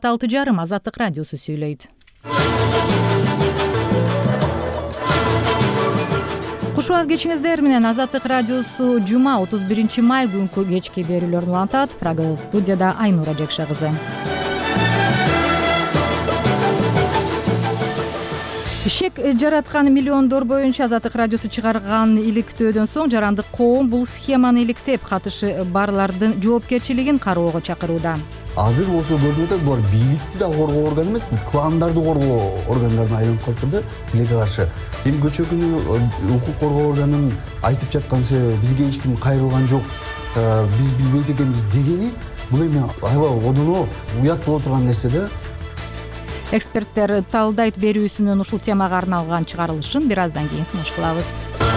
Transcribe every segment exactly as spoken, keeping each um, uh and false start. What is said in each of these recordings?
алты жарым Азаттык радиосу сүйлөйт. Кушуап кечиңиздер менен Азаттык радиосу жума отуз биринчи май күнкү кечки берүүлөрүн улантат. Прага студияда Айнура Жекше кызы. Ишек жараткан миллиондор боюнча Азаттык радиосу чыгарган иликтөөдөн соң жарандык коом бул схеманы иликтеп, катышы барлардын жоопкерчилигин кароого чакырууда. Азыр болсо көрүнүп атат, булар бийликти да коргоо орган эмес, кландарды коргоо органдарына айланып калыптыр да, билекке каршы. Эми көчө күнү укук коргоо органын айтып жатканча бизге эч ким кайрылган жок, биз билбейт экенбиз дегени, бул эми аябай одоно уят боло турган нерсе да. Эксперттер талдайт берүүсүнүн ушул темага арналган чыгарылышын бир аздан кийин сунуш кылабыз.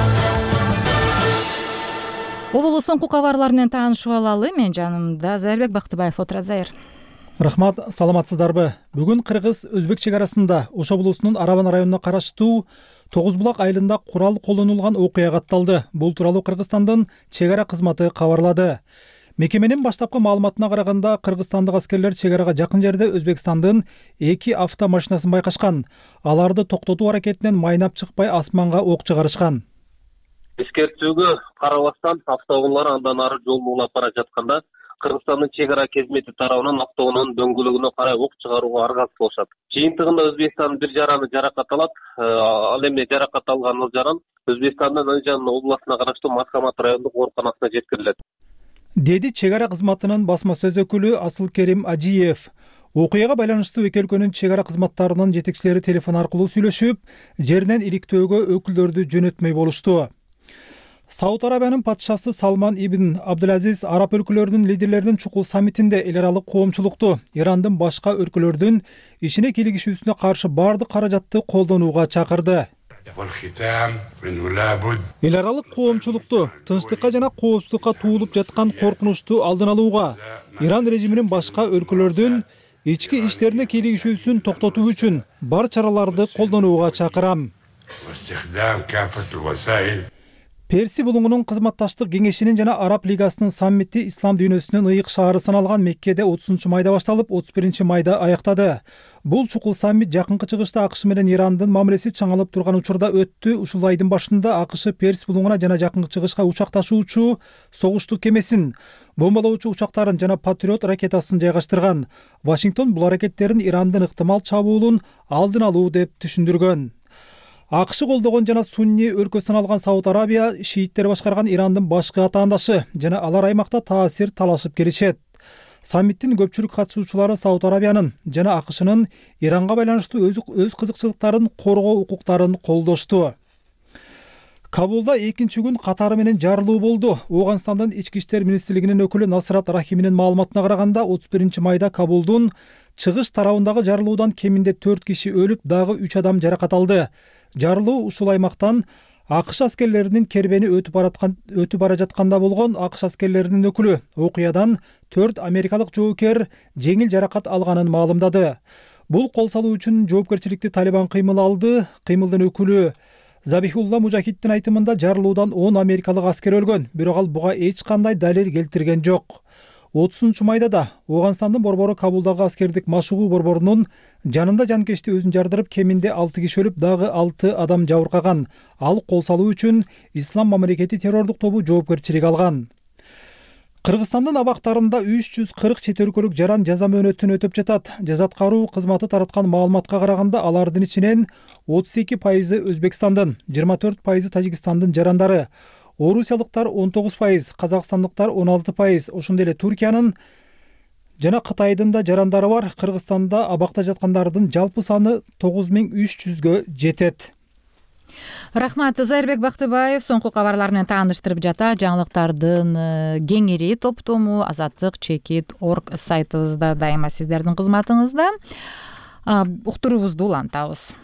Оболу соңку кабарлар менен таанышып алалы. Мен жанымда Зайырбек Бактыбаев отурат. Зайыр. Рахмат, саламатсыздарбы? Бүгүн Кыргыз-Өзбек чек арасында Ош облусунун Арабан районуна караштуу Тогуз булак айылында курал колдонулган окуя катталды. Бул тууралуу Кыргызстандын чек ара кызматы кабарлады. Мекеменин баштапкы маалыматына караганда, кыргызстандык аскерлер чек арага жакын жерде Өзбекстандын эки автомашинасын байкашкан. Аларды токтотуу аракетинен майнап чыкпай асманга ок чыгарышкан. Эскертүүгө карабастан автоунаалар андан ары жолду улап бара жатканда Кыргызстандын чек ара кезмети тарабынан автоунаанын дөңгөлөгүнө карай ок чыгарууга аргасыз болушат. Жыйынтыгында Өзбекстандын бир жараны жаракат алат. Ал эми жаракат алган ал жаран Өзбекстандын Ынжан областына караштуу Маскамат райондук ооруканасына жеткирилет, деди чек ара кызматынын басма сөз өкүлү Асылкерим Ажиев. Окуяга байланыштуу эки өлкөнүн чек ара кызматтарынын жетекчилери телефон аркылуу сүйлөшүп, жеринен иликтөөгө өкүлдөрдү жөнөтмөй болушту. Сауд Арабиянын патшасы Салман ибн Абдулазиз араб өлкөлөрүнүн лидерлеринин чукул саммитинде эл аралык коомчулукту Ирандын башка өлкөлөрдүн ишине кийлигишүүсүнө каршы бардык каражатты колдонууга чакырды. Эл аралык коомчулукту тынчтыкка жана коопсуздукка туулуп жаткан коркунучту алдын алууга, Иран режиминин башка өлкөлөрдүн ички иштерине кийлигишүүсүн токтотуу үчүн бар чараларды колдонууга чакырам. Перси булуңунун кызматташтык кеңешинин жана Араб лигасынын саммити ислам дүйнөсүнүн ыйык шаары саналган Меккеде отузунчу майда башталып, отуз биринчи майда аяктады. Бул чукул саммит жакынкы чыгышта АКШ менен Ирандын мамилеси чаңалып турган учурда өттү. Ушул айдын башында АКШ Перс булуңуна жана жакынкы чыгышка учак ташуучу согуштук кемесин, бомбалоочу учактарын жана Патриот ракетасын жайгаштырган. Вашингтон бул аракеттерин Ирандын ыктымал чабуулун алдын алуу деп түшүндүргөн. АКШ колдогон жана сунни өлкө саналган Сауд Арабия шииттер башкарган Ирандын башкы атаандашы жана алар аймакта таасир талашып келишет. Саммиттин көпчүлүк катышуучулары Сауд Арабиянын жана АКШнын Иранга байланыштуу өз, өз кызыкчылыктарын коргоо укуктарын колдошту. Кабулда экинчи күн катары менен жарылуу болду. Ооганстандын ички иштер министрлигинин өкүлү Насрат Рахиминин маалыматына караганда, отуз биринчи майда Кабулдун чыгыш тарабындагы жарылуудан кеминде төрт киши өлүп, дагы үч адам жаракат алды. Жарылуу ушул аймактан АКШ аскерлеринин кербени өтүп бараткан өтүп бара жатканда болгон. АКШ аскерлеринин өкүлү окуядан төрт америкалык жоокер жеңил жаракат алганын маалымдады. Бул кол салуу үчүн жоопкерчиликти Талибан кыймыл алды. Кыймылдын өкүлү Забихулла Мужахиддин айтымында жарылуудан он америкалык аскер өлгөн, бирок ал буга эч кандай далил келтирген жок. отузунчу майда да Ооганстандын борбору Кабулдагы аскердик машыгуу борборунун жанында жанкечти өзүн жардырып, кеминде алты киши өлүп, дагы алты адам жабыркаган. Ал кол салуу үчүн Ислам мамлекети террордук тобу жоопкерчилик алган. Кыргызстандын абактарында үч жүз кырк чет өлкөлүк жаран жаза мөөнөтүн өтөп жатат. Жаза аткаруу кызматы тараткан маалыматка караганда, алардын ичинен отуз эки пайызы Өзбекстандын, жыйырма төрт пайызы Тажикстандын жарандары. Орусиялыктар он тогуз пайыз, казакстандыктар он алты пайыз, ошондой эле Туркиянын жана Кытайдын да жарандары бар. Кыргызстанда абакта жаткандардын жалпы саны тогуз миң үч жүзгө жетет. Рахмат. Зайырбек Бактыбаев соңку кабарлар менен тааныштырып жата. Жаңылыктардын кеңири топтому азаттык чекит точка орг сайтыбызда дайыма сиздердин кызматыңызда. Уктуруубузду улантабыз.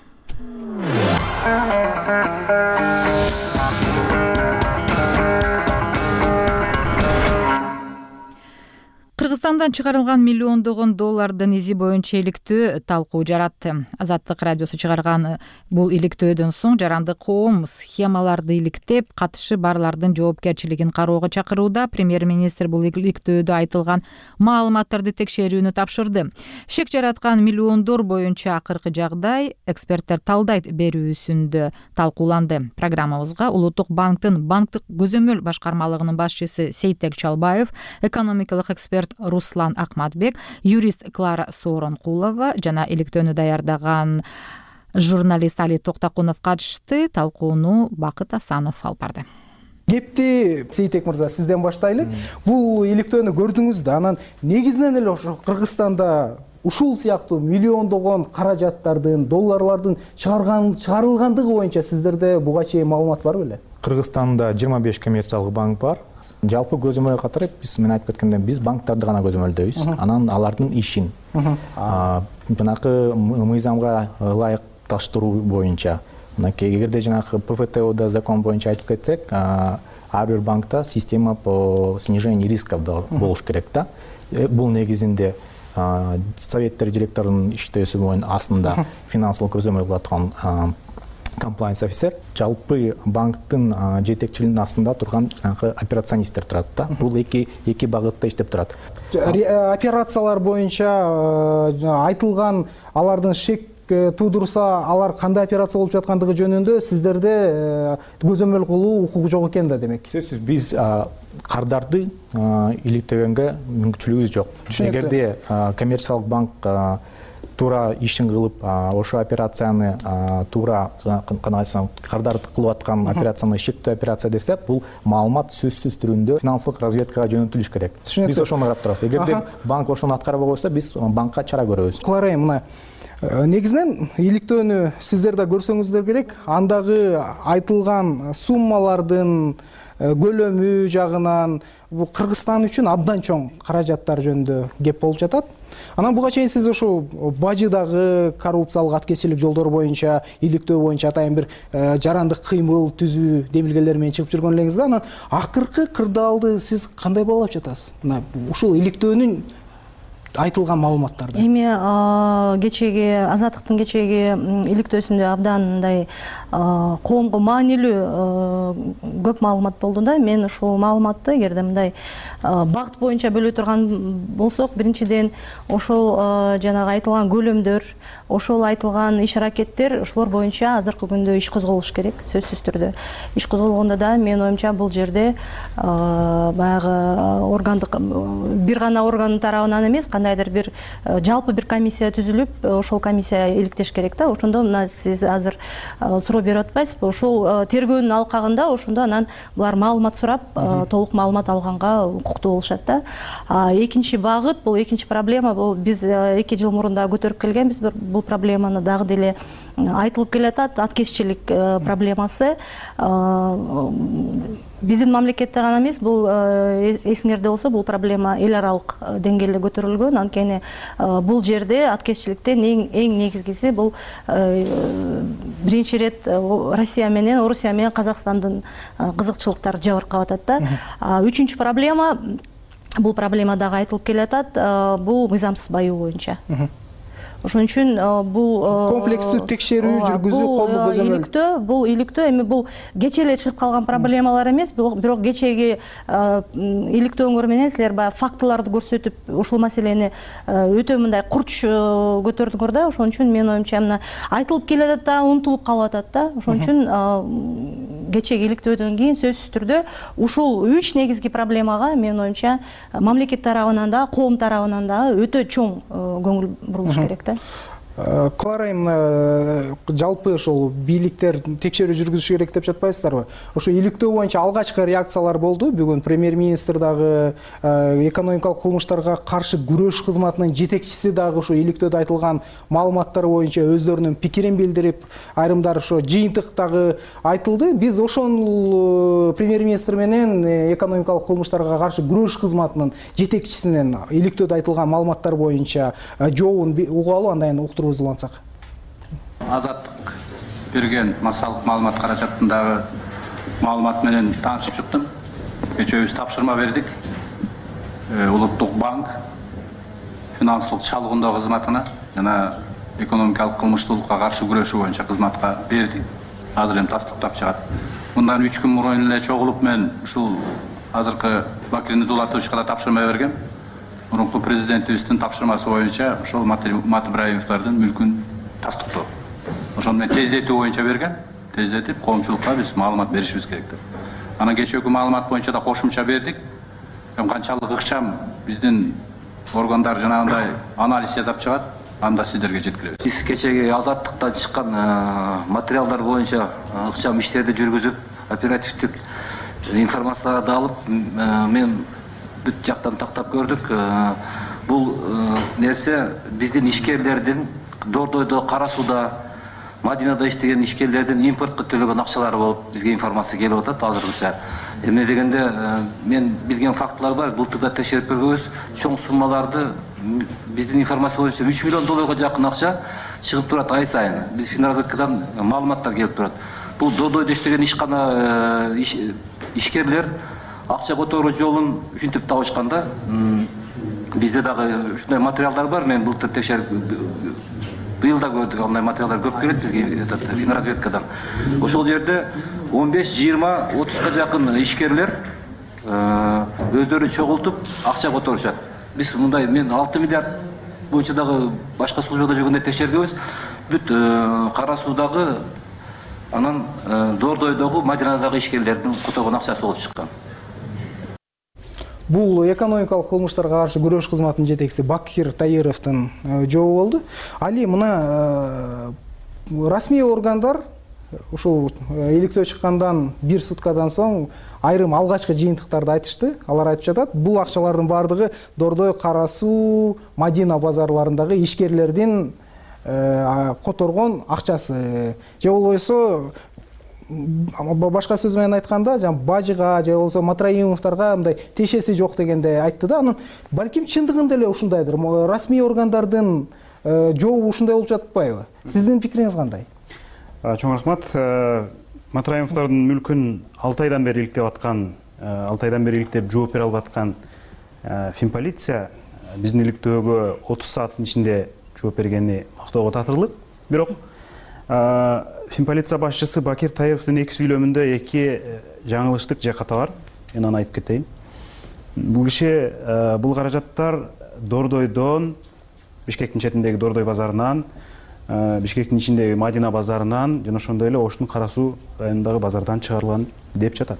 Кыргызстандан чыгарылган миллиондогон доллардын изи боюнча иликтөө талкуу жаратты. Азаттык радиосу чыгарган бул иликтөөдөн соң жарандык коом схемаларды иликтеп, катышы барлардын жоопкерчилигин кароого чакырууда. Премьер-министр бул иликтөөдө айтылган маалыматтарды текшерүүнү тапшырды. Шек жараткан миллиондор боюнча акыркы жагдай эксперттер талдайт берүүсүндө талкууланды. Программабызга Улуттук банктын банктык көзөмөл башкармалыгынын башчысы Сейтек Чалбаев, экономикалык эксперт Руслан Акматбек, юрист Клара Сооронкулова жана иликтөөнү даярдаган журналист Али Токтакунов катышты. Талкууну Бакыт Асанов алып барды. Кепти Сейтек мырза, сизден баштайлы. Бул иликтөөнү көрдүңүз да, анан негизинен эле ошо Кыргызстанда ушул сыяктуу миллиондогон каражаттардын, долларлардын чыгарган чыгарылгандыгы боюнча сиздерде буга чейин маалымат бар беле? Кыргызстанда жыйырма беш коммерциялык банк бар. Жалпы көзөмөл катары биз мен айтып кеткендей биз банктарды гана көзөмөлдөйбүз. Анан алардын ишин жанакы мыйзамга ылайыкташтыруу боюнча. Эгерде жанакы ПФТОда закон боюнча айтып кетсек, ар бир банкта система по снижению рисков болуш керек да. Бул негизинде советтер директорунун иштөөсү боюнча астында финансылык көзөмөл кылып аткан комплайнс офицер, жалпы банктын жетекчилигинин астында турган жанагы операционисттер турат да. Бул эки эки багытта иштеп турат. Операциялар боюнча айтылган алардын шек туудурса, алар кандай операция болуп жаткандыгы жөнүндө сиздерде көзөмөл кылуу укугу жок экен да демек. Сөзсүз биз кардарды иликтөгөнгө мүмкүнчүлүгүбүз жок. Эгерде коммерциялык банк туура ишин кылып, ошо операцияны туура кардарды кылып аткан операцияны шектөө операция десе, бул маалымат сөзсүз түрүндө финансылык разведкага жөнөтүлүш керек. Биз ошону карап турабыз. Эгерде банк ошону аткарбай койсо, биз банкка чара көрөбүз. Клара, мына негизинен иликтөөнү сиздер да көрсөңүздөр керек. Андагы айтылган суммалардын көлөмү жагынан бул Кыргызстан үчүн абдан чоң каражаттар жөнүндө кеп болуп жатат. Анан буга чейин сиз ошо бажыдагы коррупциялык аткезчилик жолдор боюнча, иликтөө боюнча атайын бир жарандык кыймыл түзүү демилгелер менен чыгып жүргөн элеңиз да. Анан акыркы кырдаалды сиз кандай баалап жатасыз? Мына ушул иликтөөнүн айтылган маалыматтарды. Эми кечеги Азаттыктын кечеги иликтөөсүндө абдан мындай коомго маанилүү көп маалымат болду да. Мен ушул маалыматты эгерде мындай багыт боюнча бөлө турган болсок, биринчиден ошол жанагы айтылган көлөмдөр, ошол айтылган иш аракеттер, ошолор боюнча азыркы күндө иш козголуш керек, сөзсүз түрдө. Иш козголгондо да менин оюмча бул жерде баягы органдык бир гана органдын тарабынан эмес, кандайдыр бир жалпы бир комиссия түзүлүп, ошол комиссия иликтеш керек да. Ошондо мына сиз азыр суроо берип атпайсызбы? Ошол тергөөнүн алкагында ошондо анан булар маалымат сурап, толук маалымат алганга укуктуу болушат да. Экинчи багыт, бул экинчи проблема, бул биз эки жыл мурун да көтөрүп келгенбиз. Бул проблеманы дагы деле айтылып келатат, аткезчилик проблемасы. Биздин мамлекетте гана эмес, бул эсиңерде болсо, бул проблема эл аралык деңгээлде көтөрүлгөн. Анткени бул жерде аткезчиликтен эң эң негизгиси бул биринчи ирет Россия менен, Орусия менен Казакстандын кызыкчылыктары жабыркап атат да. Үчүнчү проблема, бул проблема дагы айтылып келатат, бул мыйзамсыз баюу боюнча. Ошон үчүн бул комплекстүү текшерүү жүргүзүү колдуу көзөмөл. Иликтөө, бул иликтөө эми бул кече эле чыгып калган проблемалар эмес, бирок кечеги иликтөөңөр менен силер баягы фактыларды көрсөтүп, ушул маселени өтө мындай курч көтөрдүңөр да. Ошон үчүн менин оюмча мына айтылып келатат да, унутулуп калып атат да. Ошон үчүн кечеги иликтөөдөн кийин сөзсүз түрдө ушул үч негизги проблемага менин оюмча мамлекет тарабынан да, коом тарабынан да өтө чоң көңүл бурулуш керек. Клара, жалпы ошол бийликтер текшерүү жүргүзүш керек деп жатпайсыздарбы? Ошо иликтөө боюнча алгачкы реакциялар болду. Бүгүн премьер-министр дагы экономикалык кылмыштарга каршы күрөш кызматынын жетекчиси дагы ошо иликтөөдө айтылган маалыматтар боюнча өздөрүнүн пикирин билдирип, айрымдар ошо жыйынтыктагы айтылды. Биз ошол премьер-министр менен экономикалык кылмыштарга каршы күрөш кызматынын жетекчисинен иликтөөдө айтылган маалыматтар боюнча жообун угалы, андан уктуруп улансак. Азаттык берген массалык маалымат каражатындагы маалымат менен таанышып чыктым. Кечөөбүз тапшырма бердик. Улуттук банк финанслык чалгындоо кызматына жана экономикалык кылмыштуулукка каршы күрөшүү боюнча кызматка бердик. Азыр эми тастыктап чыгат. Мындан үч күн мурун эле чогулуп мен ушул азыркы Бакирни Дулатовичка да тапшырма бергем. Мурунку президентибиздин тапшырмасы боюнча ошол Мат Ибраимовдордун мүлкүн тастыктоо. Ошону мен тездетүү боюнча берген. Тездетип коомчулукка биз маалымат беришибиз керек деп. Анан кечээкү маалымат боюнча да кошумча бердик. Эми канчалык ыкчам биздин органдар жанагындай анализ жасап чыгат, анда сиздерге жеткиребиз. Биз кечеги азаттыктан чыккан материалдар боюнча ыкчам иштерди жүргүзүп, оперативдик информацияларды алып, мен бүт жактан тактап көрдүк. Бул нерсе биздин ишкерлердин Дордойдо, Кара Сууда, Мадинада иштеген ишкерлердин импортко төлөгөн акчалары болуп бизге информация келип атат азыркыча. Эмне дегенде мен билген фактылар бар, былтырда текшерип көргөнбүз, чоң суммаларды биздин информация боюнча үч миллион долларга жакын акча чыгып турат ай сайын. Биз финразведкадан маалыматтар келип турат. Бул Дордойдо иштеген ишкана ишкерлер акча которуу жолун ушинтип табышканда, бизде дагы ушундай материалдар бар. Мен былтыр текшерип быйыл да көрдүк, андай материалдар көп келет бизге финразведкадан. Ошол жерде он беш, жыйырма, отузга жакын ишкерлер өздөрү чогултуп акча которушат. Биз мындай мен алты миллиард боюнча дагы башка службада жүргөндө текшергенбиз. Бүт Кара Суудагы, анан Дордойдогу, Мадинадагы ишкерлердин которгон акчасы болуп чыккан. Бул экономикалык кылмыштарга каршы күрөш кызматынын жетекчиси Бакир Таировдун жообу болду. Али, мына расмий органдар ушул иликтөө чыккандан бир суткадан соң айрым алгачкы жыйынтыктарды айтышты. Алар айтып жатат, бул акчалардын бардыгы Дордой, Кара Суу, Мадина базарларындагы ишкерлердин которгон акчасы. Же болбосо башка сөз менен айтканда, жана Бажыга же болбосо Матраимовдорго мындай тешеси жок дегенде айтты да. Анын балким чындыгында эле ушундайдыр. Расмий органдардын жообу ушундай болуп жатпайбы? Сиздин пикириңиз кандай? Чоң рахмат. Матраимовдордун мүлкүн алты айдан бери иликтеп аткан, алты айдан бери иликтеп жооп бере албай аткан Финполиция биздин иликтөөгө отуз сааттын ичинде жооп бергени мактоого татырлык. Бирок Финполиция башчысы Бакир Таировдун эки сүйлөмүндө эки жаңылыштык жаката бар. Мен аны айтып кетейин. Бул киши бул каражаттар Дордойдон, Бишкектин четиндеги Дордой базарынан, Бишкектин ичиндеги Мадина базарынан жана ошондой эле Оштун Кара Суу районундагы базардан чыгарылган деп жатат.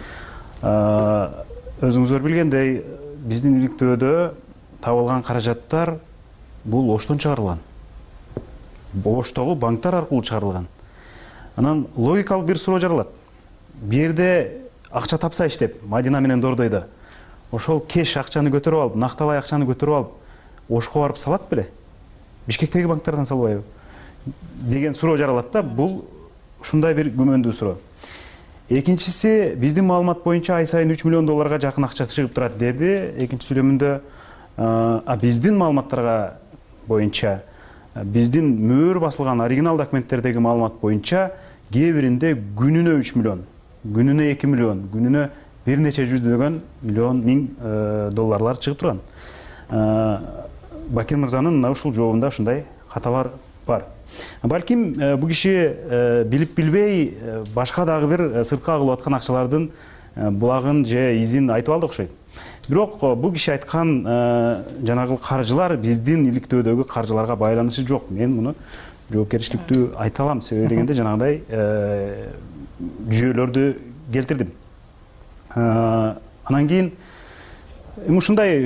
Өзүңүздөр билгендей, биздин иликтөөдө табылган каражаттар бул Оштон чыгарылган. Оштогу банктар аркылуу чыгарылган. Анан логикалык бир суроо жаралат. Бу жерде акча тапса иштеп, Мадина менен Дордойдо, ошол кеш акчаны көтөрүп алып, накталай акчаны көтөрүп алып, Ошко барып салат беле? Бишкектеги банктардан салбайбы? Деген суроо жаралат да. Бул ушундай бир күмөндүү суроо. Экинчиси, биздин маалымат боюнча ай сайын үч миллион долларга жакын акча чыгып турат деди. Экинчи сүйлөмүндө, а биздин маалыматтарга боюнча, биздин мөөр басылган оригинал документтердеги маалымат боюнча кээ биринде күнүнө үч миллион, күнүнө эки миллион, күнүнө бир нече жүздөгөн миллион миң долларлар чыгып турган. Бакир мырзанын мына ушул жообунда ушундай каталар бар. Балким бул киши билип билбей башка дагы бир сыртка кылып аткан акчалардын булагын же изин айтып алды окшойт. Бирок бул киши айткан жанагы каржылар биздин иликтөөдөгү каржыларга байланышы жок. Мен муну жоопкерчиликтүү айта алам. Себеби дегенде жанагындай жүйөлөрдү келтирдим. Анан кийин ушундай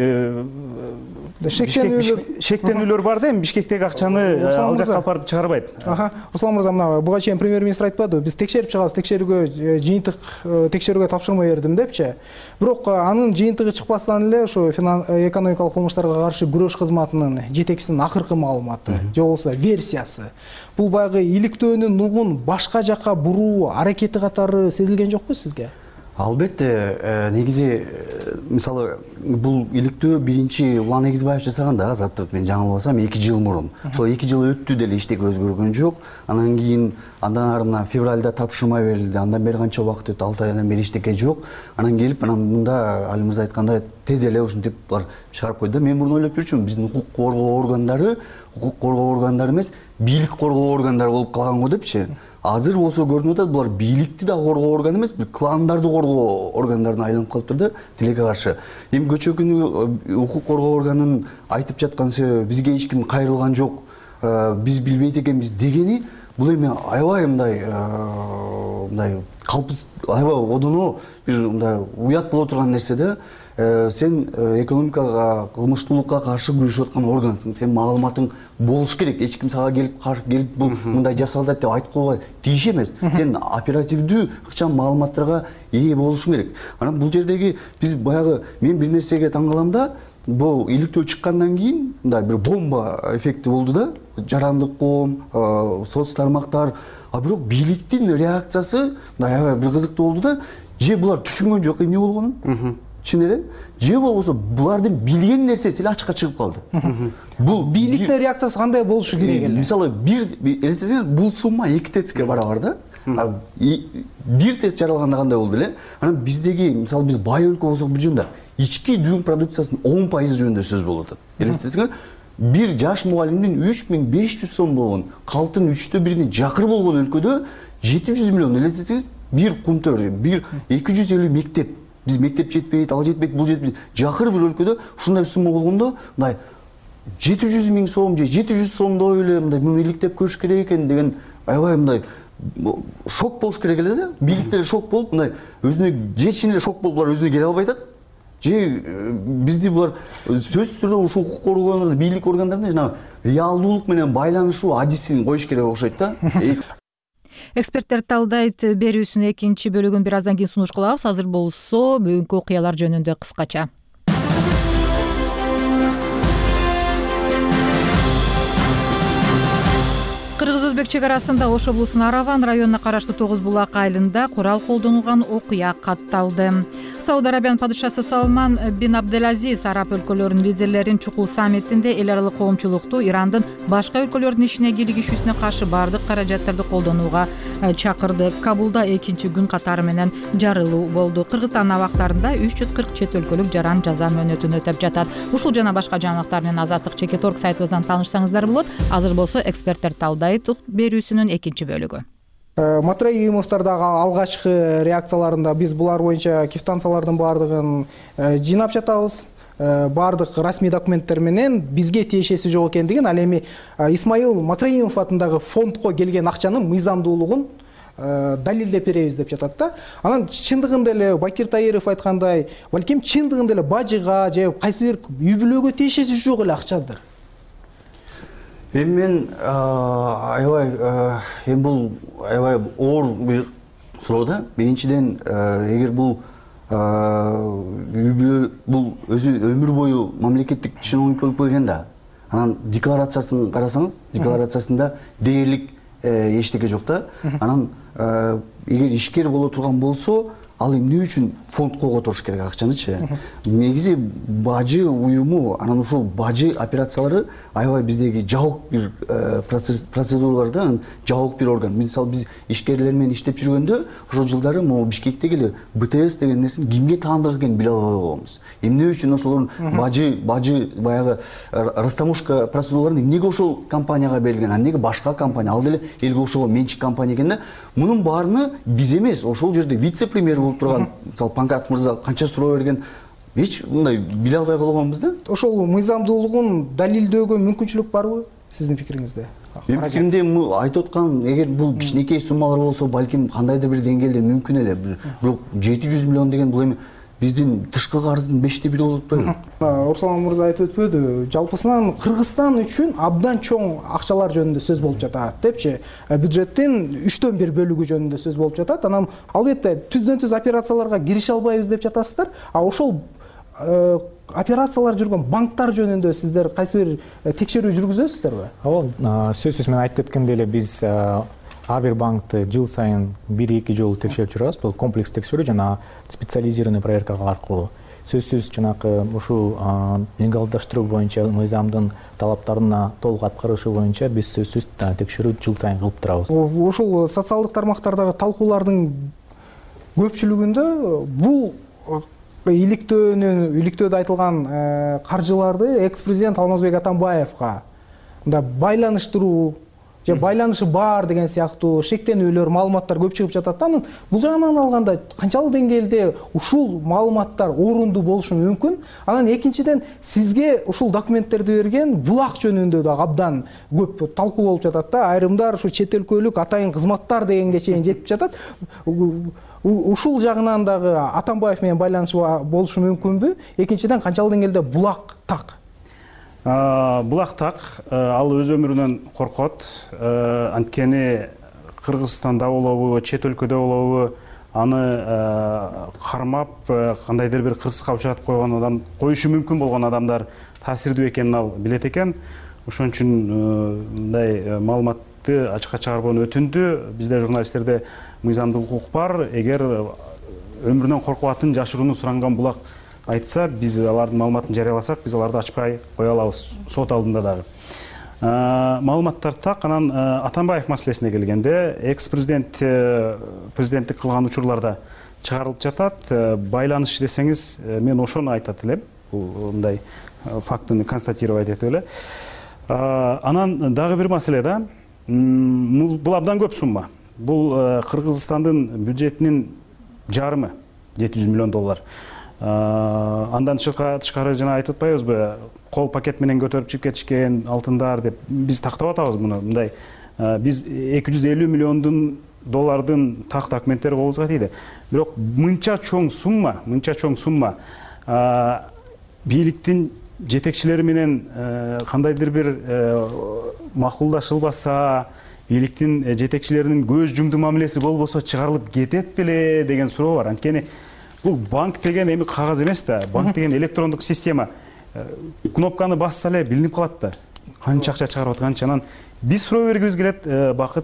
шектенүүлөр бар да, эми Бишкектеги акчаны ал жакка алып барып чыгарбайт. Руслан мырза, мына буга чейин премьер-министр айтпады, биз текшерип чыгабыз, текшерүүгө жыйынтык текшерүүгө тапшырма бердим депчи. Бирок анын жыйынтыгы чыкпастан эле ошо экономикалык кылмыштарга каршы күрөш кызматынын жетекчисинин акыркы маалыматы, же болбосо версиясы, бул баягы иликтөөнүн нугун башка жакка буруу аракети катары сезилген жокпу сизге? Албетте, негизи мисалы бул иликтөө биринчи Улан Эгизбаев жасаган да, Азаттык, мен жаңылбасам эки жыл мурун. Ошол эки жыл өттү деле эчтеке өзгөргөн жок. Анан кийин андан ары мына февралда тапшырма берилди. Андан бери канча убакыт өттү? алты айдан бери эчтеке жок. Анан келип анан мында Али мырза айткандай тез эле ушинтип булар чыгарып койду. Мен мурун ойлоп жүрчүмүн, биздин укук коргоо органдары, укук коргоо органдары эмес, бийлик коргоо органдары болуп калган го депчи. Азыр болсо көрүнүп атат, булар бийликти да коргоо органы эмес, бир кландарды коргоо органдарына айланып калыптыр да, тилекке каршы. Эми көчө күнү укук коргоо органын айтып жаткан себеби бизге эч ким кайрылган жок, биз билбейт экенбиз дегени, бул эми аябай мындай мындай калпсыз, аябай одоно бир мындай уят боло турган нерсе да. Сен экономикага, кылмыштуулукка каршы күрөшүп аткан органсың. Сен маалыматың болуш керек. Эч ким сага келип каршы келип бул мындай жасалды деп айтып койбой тийиш эмес. Сен оперативдүү ыкчам маалыматтарга ээ болушуң керек. Анан бул жердеги биз баягы мен бир нерсеге таң калам да, бул иликтөө чыккандан кийин мындай бир бомба эффекти болду да. Жарандык коом, соц тармактар, а бирок бийликтин реакциясы мындай аябай бир кызыктуу болду да. Же булар түшүнгөн жок эмне болгонун? Чын эле, же болбосо булардын билген нерсеси эле ачыкка чыгып калды. Бул бийликтин реакциясы кандай болушу керек эле? Мисалы, бир элестесеңиз, бул сумма эки тецке барабар да. Бир тец жаралганда кандай болду эле? Анан биздеги, мисалы биз бай өлкө болсок бул жөнүндө ички дүйүм продукциясынын он пайызы жөнүндө сөз болуп атат. Элестесеңиз, бир жаш мугалимдин үч миң беш жүз сом болгон, калктын үчтө бирине жакыр болгон өлкөдө жети жүз миллион, элестесеңиз, бир кумтөр, бир эки жүз элүү мектеп. Биз мектеп жетпейт, ал жетпейт, бул жетпейт. Жакыр бир өлкөдө ушундай сумма болгондо, мындай жети жүз миң сом же жети жүз сомдой эле мындай муну иликтеп көрүш керек экен деген аябай мындай шок болуш керек эле да. Бийликте шок болуп, мындай өзүнө жетишин эле шок болуп, булар өзүнө келе албай атат. Же бизди булар сөзсүз түрдө ушул укук коргоо бийлик органдарына жана реалдуулук менен байланышуу адисин коюш керек окшойт да. Эксперттер талдайт берүүсүнүн экинчи бөлүгүн бир аздан кийин сунуш кылабыз. Азыр болсо бүгүнкү окуялар жөнүндө кыскача. Кыргыз-Өзбек чек арасында Ош облусунун Араван районуна караштуу тогуз булак айылында курал колдонулган окуя катталды. Сауд Арабиянын падышасы Салман бин Абделазиз араб өлкөлөрүнүн лидерлерин чукул саммитинде эл аралык коомчулукту Ирандын башка өлкөлөрдүн ишине кийлигишүүсүнө каршы бардык каражаттарды колдонууга чакырды. Кабулда экинчи күн катары менен жарылуу болду. Кыргызстандын абактарында үч жүз кырк чет өлкөлүк жаран жаза мөөнөтүн өтөп жатат. Ушул жана башка жаңылыктар менен Азаттык чекит точка орг сайтыбыздан таанышсаңыздар болот. Азыр болсо эксперттер талдайт берүүсүнүн экинчи бөлүгү. Матраимовдордогу алгачкы реакцияларында биз булар боюнча квитанциялардын баардыгын жыйнап жатабыз. Баардык расмий документтер менен бизге тиешеси жок экендигин, ал эми Исмаил Матраимов атындагы фондко келген акчанын мыйзамдуулугун далилдеп беребиз деп жатат да. Анан чындыгында эле Бакир Таиров айткандай, балким чындыгында эле бажыга же кайсы бир үй бүлөгө тиешеси жок эле акчадыр. Эми мен аябай эми бул аябай оор бир суроо да. Биринчиден, эгер бул үй бүлө бул өзү өмүр бою мамлекеттик чиновник болуп келгенде, анан декларациясын карасаңыз, декларациясында дээрлик эчтеке жок да. Анан эгер ишкер боло турган болсо, ал эмне үчүн фондко которуш керек акчанычы? Негизи бажы уюму, анан ушул бажы операциялары аябай биздеги жабык бир процедуралар да, жабык бир орган. Мисалы биз ишкерлер менен иштеп жүргөндө, ошол жылдары могу Бишкектеги эле бэ тэ эс деген нерсени кимге таандык экенин биле албай койгонбуз. Эмне үчүн ошолордун бажы бажы баягы растаможка процедураларын эмнеге ошол компанияга берилген, а эмнеге башка компания, ал деле элге окшогон менчик компания экен да. Мунун баарыны биз эмес, ошол жерде вице-премьер болуп турган, мисалы Панкрат мырза канча суроо берген, эч мындай биле албай калганбыз да. Ошол мыйзамдуулугун далилдөөгө мүмкүнчүлүк барбы сиздин пикириңизде? Менин пикиримде айтып аткан, эгер бул кичинекей суммалар болсо, балким кандайдыр бир деңгээлде мүмкүн эле. Бирок жети жүз миллион деген бул эми биздин тышкы карыздын беште бири болуп атпайбы? Руслан мырза айтып өтпөдү, жалпысынан Кыргызстан үчүн абдан чоң акчалар жөнүндө сөз болуп жатат депчи. Бюджеттин үчтөн бир бөлүгү жөнүндө сөз болуп жатат. Анан албетте түздөн түз операцияларга кирише албайбыз деп жатасыздар. А ошол операциялар жүргөн банктар жөнүндө сиздер кайсы бир текшерүү жүргүзөсүздөрбү? Ал сөзсүз мен айтып кеткендей эле биз ар бир банкты жыл сайын бир эки жолу текшерип жүрөбүз. Бул комплекс текшерүү жана специализированный проверка аркылуу. Сөзсүз жанакы ушул легалдаштыруу боюнча мыйзамдын талаптарына толук аткарышы боюнча биз сөзсүз текшерүү жыл сайын кылып турабыз. Ушул социалдык тармактардагы талкуулардын көпчүлүгүндө бул иликтөөнү иликтөөдө айтылган каржыларды экс-президент Алмазбек Атамбаевга мындай байланыштыруу же байланышы бар деген сыяктуу шектенүүлөр, маалыматтар көп чыгып жатат. Анан бул жагынан алганда канчалык деңгээлде ушул маалыматтар орунду болушу мүмкүн? Анан экинчиден сизге ушул документтерди берген булак жөнүндө да абдан көп талкуу болуп жатат да. Айрымдар ушу чет өлкөлүк атайын кызматтар дегенге чейин жетип жатат. Ушул жагынан дагы Атамбаев менен байланышы болушу мүмкүнбү? Экинчиден канчалык деңгээлде булак так? Булак так, ал өз өмүрүнөн коркот. Анткени Кыргызстанда болобу, чет өлкөдө болобу, аны кармап, кандайдыр бир кырсыкка учуратып койгон адам, коюшу мүмкүн болгон адамдар таасирдүү экенин ал билет экен. Ошон үчүн мындай маалыматты ачыкка чыгарбоону өтүндү. Бизде журналисттерде мыйзамдык укук бар. Эгер өмүрүнөн коркуп атын жашырууну суранган булак айтса, биз алардын маалыматын жарыяласак, биз аларды ачпай кое алабыз сот алдында дагы. Маалыматтар так. Анан Атамбаев маселесине келгенде, экс-президент президенттик кылган учурларда чыгарылып жатат. Байланыш десеңиз, мен ошону айтат элем. Бул мындай фактыны констатировать этип эле. Анан дагы бир маселе да. Бул абдан көп сумма. Бул Кыргызстандын бюджетинин жарымы, жети жүз миллион доллар. Андан тышкары жана айтып атпайбызбы, кол пакет менен көтөрүп чыгып кетишкен алтындар деп биз тактап атабыз муну. Мындай биз эки жүз элүү миллиондун доллардын так документтери колубузга тийди. Бирок мынча чоң сумма, мынча чоң сумма бийликтин жетекчилери менен кандайдыр бир макулдашылбаса, бийликтин жетекчилеринин көз жумду мамилеси болбосо чыгарылып кетет беле деген суроо бар. Анткени бул банк деген эми кагаз эмес да, банк деген электрондук система. Кнопканы басса эле билинип калат да, канча акча чыгарып атканчы. Анан биз суроо бергибиз келет, Бакыт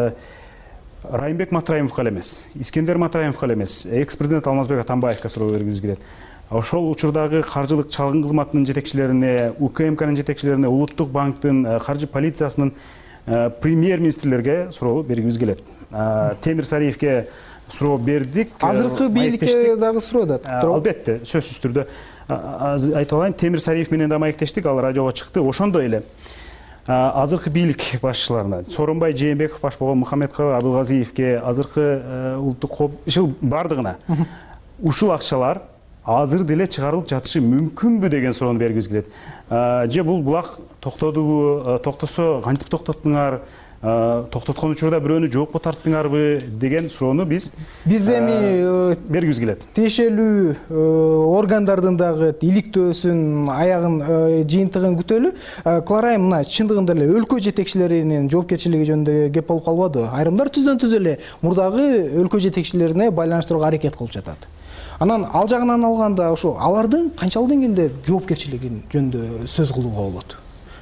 Райымбек Матраимовго эмес, Искендер Матраимовго эмес, экс-президент Алмазбек Атамбаевга суроо бергибиз келет. Ошол учурдагы каржылык чалгын кызматынын жетекчилерине, УКМКнын жетекчилерине, Улуттук банктын, каржы полициясынын премьер-министрлерге суроо бергибиз келет. Темир Сариевге суроо бердик. Азыркы бийликке дагы суроо да. Албетте, сөзсүз түрдө айтып алайын, Темир Сариев менен да маектештик, ал радиого чыкты. Ошондой эле азыркы бийлик башчыларына, Сооронбай Жээнбеков баш болгон Мухаммедкалый Абылгазиевге, азыркы улуттук ушул бардыгына ушул акчалар азыр деле чыгарылып жатышы мүмкүнбү деген суроону бергибиз келет. Же бул булак токтодубу, токтосо кантип токтоттуңар? Токтоткон учурда бирөөнү жоопко тарттыңарбы деген суроону биз биз эми бергибиз келет. Тиешелүү органдардын дагы иликтөөсүн аягын жыйынтыгын күтөлү. Кларайым, мына чындыгында эле өлкө жетекчилеринин жоопкерчилиги жөнүндө кеп болуп калбады. Айрымдар түздөн түз эле мурдагы өлкө жетекчилерине байланыштырууга аракет кылып жатат. Анан ал жагынан алганда ошо алардын канчалык деңгээлде жоопкерчилигин жөнүндө сөз кылууга болот?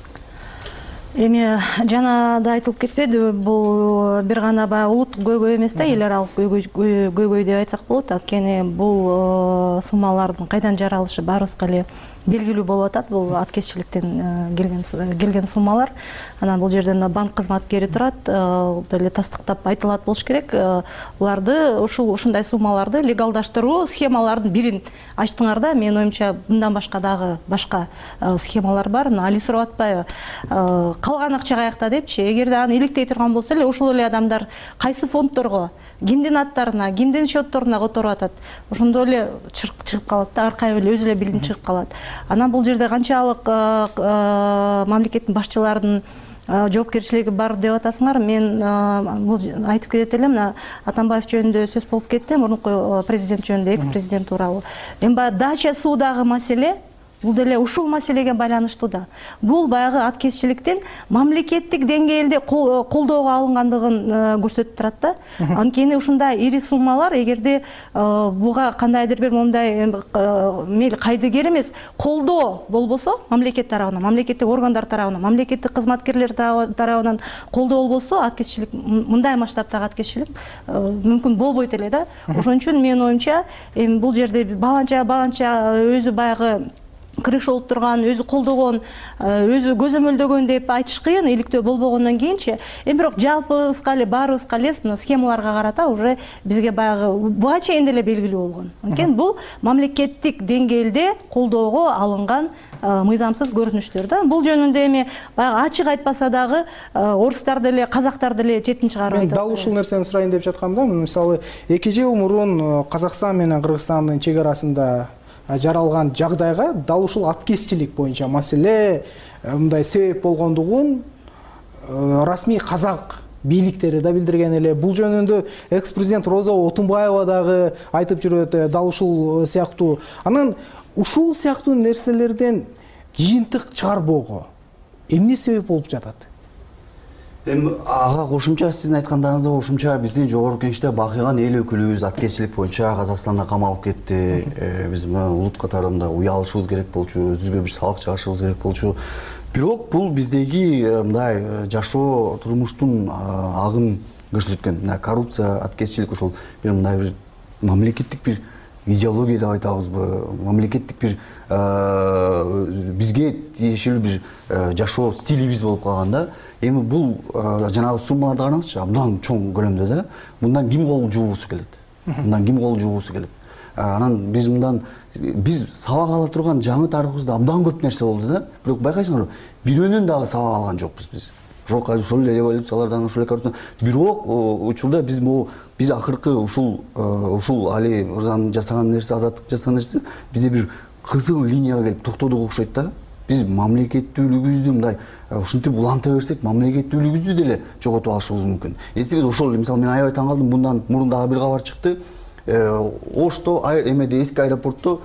Эми жана да айтылып кетпеди, бул бир гана баягы улуттук көйгөй эмес да, эл аралык көйгөй деп айтсак болот. Анткени бул суммалардын кайдан жаралышы баарыбызга эле белгилүү болуп атат. Бул аткезчиликтен келген келген суммалар. Анан бул жерден банк кызматкери турат, деле тастыктап айтылат болуш керек. Буларды ушул ушундай суммаларды легалдаштыруу схемалардын бирин ачтыңар да. Менин оюмча мындан башка дагы башка схемалар бар. Али сурап атпайбы? Калган акча каякта депчи. Эгерде аны иликтей турган болсо эле, ошол эле адамдар кайсы фонддорго, кимдин аттарына, кимдин счетторуна которуп атат, ошондо эле чыгып калат да, ар кайсы эле өзү эле билинип чыгып калат. Анан бул жерде канчалык мамлекеттин башчыларынын жоопкерчилиги бар деп атасыңар. Мен бул айтып кетет элем, мына Атамбаев жөнүндө сөз болуп кетти, мурунку президент жөнүндө, экс-президент тууралуу. Эми баягы дача суудагы маселе бул деле ушул маселеге байланыштуу да. Бул баягы аткезчиликтин мамлекеттик деңгээлде колдоого алынгандыгын көрсөтүп турат да. Анткени ушундай ири суммалар эгерде буга кандайдыр бир мондай мейли кайдыгер эмес колдоо болбосо, мамлекет тарабынан, мамлекеттик органдар тарабынан, мамлекеттик кызматкерлер тарабынан колдоо болбосо, аткезчилик мындай масштабтагы аткезчилик мүмкүн болбойт эле да. Ошон үчүн менин оюмча эми бул жерде баланча баланча өзү баягы кырыш болуп турган, өзү колдогон, өзү көзөмөлдөгөн деп айтыш кыйын, иликтөө болбогондон кийинчи. Эми бирок жалпыбызга эле, баарыбызга элес мына схемаларга карата уже бизге баягы буга чейин деле белгилүү болгон. Анткени бул мамлекеттик деңгээлде колдоого алынган мыйзамсыз көрүнүштөр да. Бул жөнүндө эми баягы ачык айтпаса дагы орустар деле, казактар деле четин чыгарып айтат. Мен дал ушул нерсени сурайын деп жаткам да. Мисалы, эки жыл мурун Казакстан менен Кыргызстандын чек арасында жаралган жагдайга дал ушул аткезчилик боюнча маселе мындай себеп болгондугун расмий казак бийликтери да билдирген эле. Бул жөнүндө экс-президент Роза Отунбаева дагы айтып жүрөт, дал ушул сыяктуу. Анан ушул сыяктуу нерселерден жыйынтык чыгарбоого эмне себеп болуп жатат? Эми ага кошумча, сиздин айткандарыңызга кошумча, биздин жогорку кеңеште бакыйган эл өкүлүбүз аткезчилик боюнча Казакстанда камалып кетти. Биз мына улут катарында уялышыбыз керек болчу, өзүбүзгө бир салык чыгарышыбыз керек болчу. Бирок бул биздеги мындай жашоо турмуштун агын көрсөткөн. Мына коррупция, аткезчилик ошол бир мындай бир мамлекеттик бир идеология деп айтабызбы, мамлекеттик бир бизге тиешелүү бир жашоо стилибиз болуп калган да. Эми бул жанагы суммаларды караңызчы, абдан чоң көлөмдө да. Мындан ким кол жугусу келет? Мындан ким кол жугусу келет? Анан биз мындан биз сабак ала турган жаңы тарыхыбызда абдан көп нерсе болду да. Бирок байкайсыңарбы, бирөөнөн дагы сабак алган жокпуз биз. Жок, ошол эле революциялардан, ошол эле коррупция. Бирок учурда биз могу биз акыркы ушул ушул Али мырзанын жасаган нерсе, Азаттык жасаган нерсе бизде бир кызыл линияга келип токтодук окшойт да. Биз мамлекеттүүлүгүбүздү мындай ушинтип уланта берсек, мамлекеттүүлүгүбүздү деле жоготуп алышыбыз мүмкүн. Эсиңизде ошол, мисалы, мен аябай таң калдым, мындан мурун дагы бир кабар чыкты. Ошто, эмеде эски аэропортто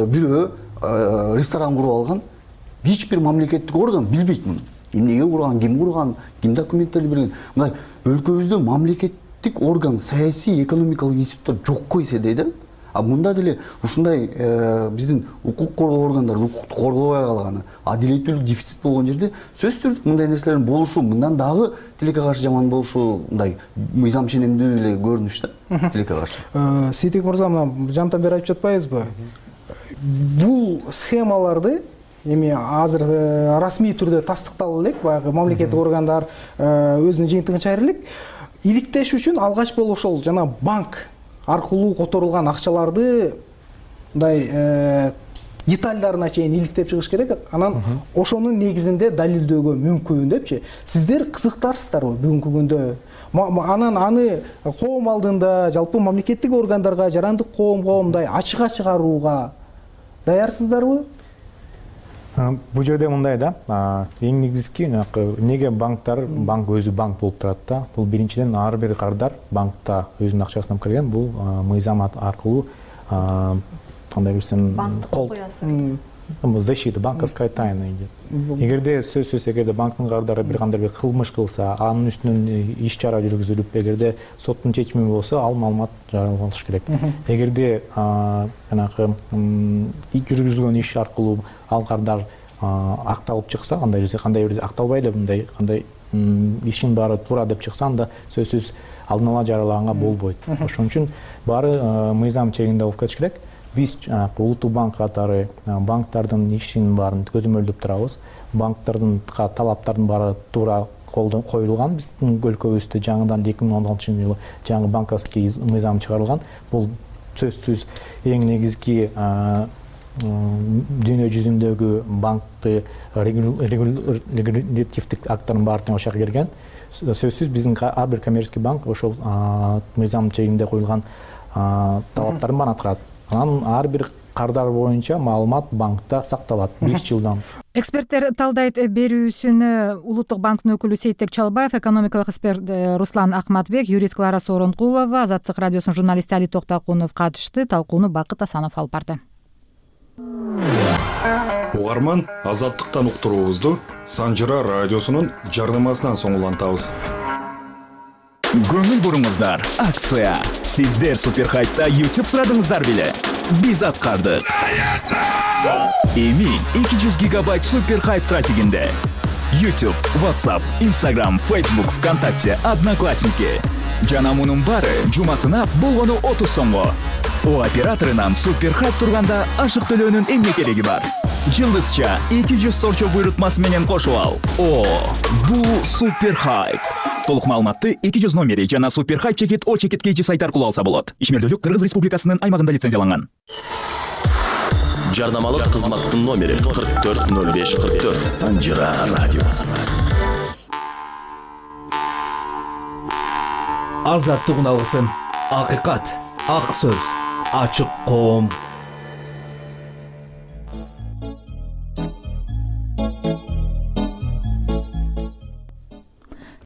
бирөө ресторан куруп алган. Эч бир мамлекеттик орган билбейт муну. Эмнеге курган, ким курган, ким документтерди берген. Мындай өлкөбүздө мамлекеттик орган, саясий, экономикалык институттар жокко эседей да. А мында деле ушундай биздин укук коргоо органдары укукту коргобой калганы, адилеттүүлүк дефицит болгон жерде сөзсүз түрдө мындай нерселердин болушу, мындан дагы тилекке каршы жаман болушу мындай мыйзам ченемдүү эле көрүнүш да, тилекке каршы. Сейтек мырза, мына жантан бери айтып жатпайбызбы? Бул схемаларды эми азыр расмий түрдө тастыкталып элек, баягы мамлекеттик органдар өзүнүн жыйынтыгын чыгара элек. Иликтеш үчүн алгач болуп ошол жана банк аркылуу которулган акчаларды мындай детальдарына чейин иликтеп чыгыш керек. Анан ошонун негизинде далилдөөгө мүмкүн депчи. Сиздер кызыктарсыздарбы бүгүнкү күндө? Анан аны коом алдында, жалпы мамлекеттик органдарга, жарандык коомго мындай ачыга чыгарууга даярсыздарбы? Бул жерде мындай да, эң негизги неге банктар, банк өзү банк болуп турат да. Бул биринчиден ар бир кардар банкта өзүнүн акчасынан кирген, бул мыйзам аркылуу кандай десем, банктык коясы. Защита, банковская тайна идет. Эгерде сөзсүз эгерде банктын кардары бир кандай бир кылмыш кылса, анын үстүнөн иш чара жүргүзүлүп, эгерде соттун чечими болсо, ал маалымат жарыяланыш керек. Эгерде жанагы жүргүзүлгөн иш аркылуу ал кардар акталып чыкса, кандай десе, кандай бир акталбай эле мындай кандай ишин баары туура деп чыкса, анда сөзсүз алдын ала жарыялаганга болбойт. Ошон үчүн баары мыйзам чегинде болуп кетиш керек. Биз улуттук банк катары банктардын ишин баарын көзөмөлдөп турабыз. Банктардын талаптардын баары туура коюлган. Биздин өлкөбүздө жаңыдан эки миң он алтынчы жылы жаңы банковский мыйзам чыгарылган. Бул сөзсүз эң негизги дүйнө жүзүндөгү банкты регулятивдик акттардын баары тең ошого келген. Сөзсүз биздин ар бир коммерческий банк ошол мыйзам чегинде коюлган талаптардын баарын аткарат. Анан ар бир кардар боюнча маалымат банкта сакталат беш жылдан. Эксперттер талдайт берүүсүнө улуттук банктын өкүлү Сейтек Чалбаев, экономикалык эксперт Руслан Акматбек, юрист Клара Сооронкулова, Азаттык радиосунун журналисти Али Токтокунов катышты. Талкууну Бакыт Асанов алып барды. угарман азаттыктан уктуруубузду Санжыра радиосунун жарнамасынан соң улантабыз. Көңүл буруңуздар, акция. Сиздер Суперхайпта YouTube сурадыңыздар беле? Биз аткардык. Эми эки жүз гигабайт Суперхайп трафигинде. YouTube, WhatsApp, Instagram, Facebook, ВКонтакте, Одноклассники. Жана мунун бары жумасына болгону отуз сомго. О операторунан Суперхайп турганда ашык төлөөнүн эмне кереги бар? Жылдызча эки жүз торчо буйрутмасы менен кошуп ал. О, бул Суперхайп. Толук маалыматты эки жүз номери жана Суперхайп чекит о чекит кейжи сайт аркылуу алса болот. Ишмердүүлүк Кыргыз Республикасынын аймагында лицензияланган. Жарнамалык кызматтын номери кырк төрт ноль беш кырк төрт. Санжыра радиосу. Азаттык алгысын, акыйкат, ак сөз, ачык коом.